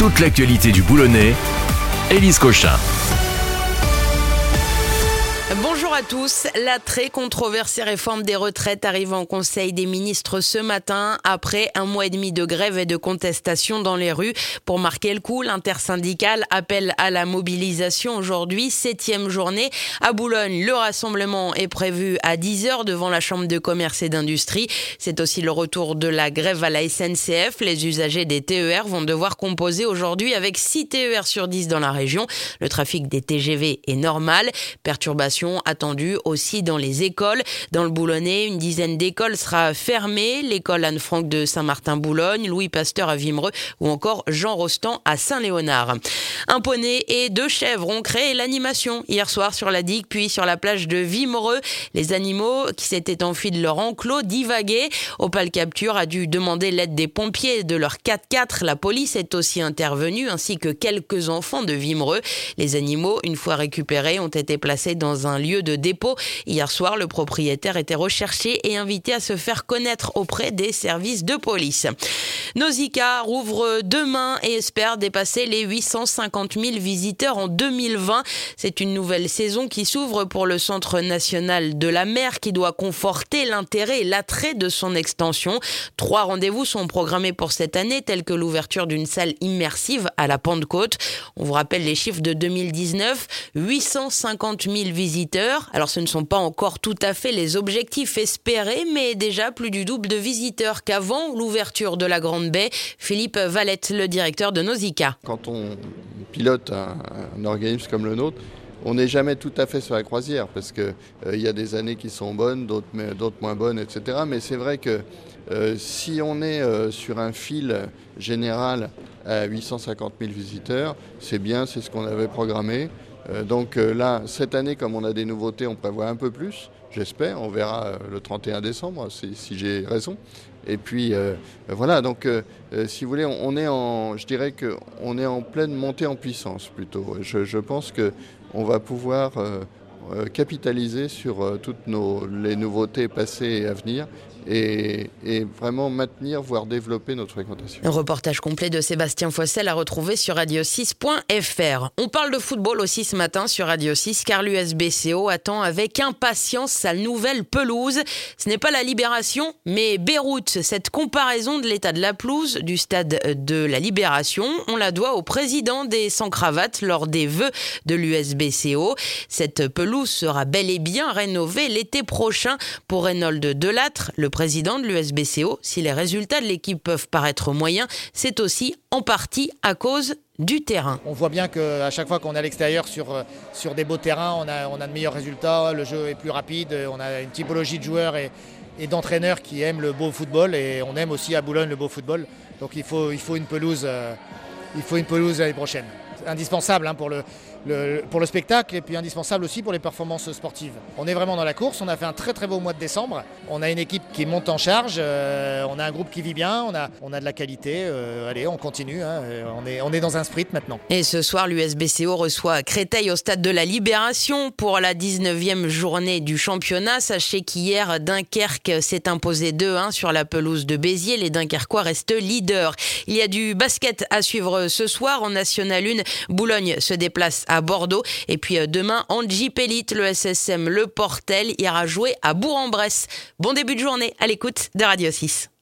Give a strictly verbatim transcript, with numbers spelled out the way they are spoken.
Toute l'actualité du Boulonnais, Élise Cochin. Bonjour à tous. La très controversée réforme des retraites arrive en Conseil des ministres ce matin après un mois et demi de grève et de contestation dans les rues. Pour marquer le coup, l'intersyndicale appelle à la mobilisation aujourd'hui, septième journée. À Boulogne, le rassemblement est prévu à dix heures devant la Chambre de commerce et d'industrie. C'est aussi le retour de la grève à la S N C F. Les usagers des T E R vont devoir composer aujourd'hui avec six T E R sur dix dans la région. Le trafic des T G V est normal. Perturbation attendue aussi dans les écoles. Dans le Boulonnais, une dizaine d'écoles sera fermée. L'école Anne-Franck de Saint-Martin-Boulogne, Louis Pasteur à Wimereux ou encore Jean Rostand à Saint-Léonard. Un poney et deux chèvres ont créé l'animation hier soir sur la digue puis sur la plage de Wimereux. Les animaux qui s'étaient enfuis de leur enclos divaguaient. Opal Capture a dû demander l'aide des pompiers et de leur quatre-quatre. La police est aussi intervenue ainsi que quelques enfants de Wimereux. Les animaux, une fois récupérés, ont été placés dans un lieu de dépôt. Hier soir, le propriétaire était recherché et invité à se faire connaître auprès des services de police. Nausicaa rouvre demain et espère dépasser les huit cent cinquante mille visiteurs en deux mille vingt. C'est une nouvelle saison qui s'ouvre pour le Centre national de la mer qui doit conforter l'intérêt et l'attrait de son extension. Trois rendez-vous sont programmés pour cette année, tels que l'ouverture d'une salle immersive à la Pentecôte. On vous rappelle les chiffres de deux mille dix-neuf, huit cent cinquante mille visiteurs. Alors ce ne sont pas encore tout à fait les objectifs espérés, mais déjà plus du double de visiteurs qu'avant l'ouverture de la Grande Baie. Philippe Valette, le directeur de Nausicaa. Quand on pilote un, un organisme comme le nôtre, on n'est jamais tout à fait sur la croisière parce qu'il euh, y a des années qui sont bonnes, d'autres, d'autres moins bonnes, et cetera. Mais c'est vrai que euh, si on est euh, sur un fil général à huit cent cinquante mille visiteurs, c'est bien, c'est ce qu'on avait programmé. Euh, donc euh, là, cette année, comme on a des nouveautés, on prévoit un peu plus, j'espère. On verra euh, le trente et un décembre, si, si j'ai raison. Et puis euh, voilà, donc euh, si vous voulez, on, on est en, je dirais qu'on est en pleine montée en puissance plutôt. Je, je pense qu'on va pouvoir euh, capitaliser sur euh, toutes nos, les nouveautés passées et à venir. Et, et vraiment maintenir, voire développer notre fréquentation. Un reportage complet de Sébastien Fossel à retrouver sur radio six point f r. On parle de football aussi ce matin sur Radio six car l'U S B C O attend avec impatience sa nouvelle pelouse. Ce n'est pas la Libération mais Beyrouth. Cette comparaison de l'état de la pelouse du stade de la Libération, on la doit au président des sans-cravates lors des vœux de l'U S B C O. Cette pelouse sera bel et bien rénovée l'été prochain pour Reynold Delattre, le président de l'U S B C O. Si les résultats de l'équipe peuvent paraître moyens, c'est aussi en partie à cause du terrain. On voit bien qu'à chaque fois qu'on est à l'extérieur sur, sur des beaux terrains, on a, on a de meilleurs résultats, le jeu est plus rapide, on a une typologie de joueurs et, et d'entraîneurs qui aiment le beau football et on aime aussi à Boulogne le beau football. Donc il faut, il faut une pelouse, euh, il faut une pelouse l'année prochaine. Indispensable hein, pour, le, le, pour le spectacle et puis indispensable aussi pour les performances sportives. On est vraiment dans la course, on a fait un très très beau mois de décembre, on a une équipe qui monte en charge, euh, on a un groupe qui vit bien, on a, on a de la qualité, euh, allez on continue, hein, on, est, on est dans un sprint maintenant. Et ce soir l'U S B C O reçoit Créteil au stade de la Libération pour la dix-neuvième journée du championnat. Sachez qu'hier Dunkerque s'est imposé deux un sur la pelouse de Béziers, les Dunkerquois restent leaders. Il y a du basket à suivre ce soir en National un. Boulogne se déplace à Bordeaux et puis demain en Jeep Elite, le S S M Le Portel ira jouer à Bourg-en-Bresse. Bon début de journée à l'écoute de Radio six.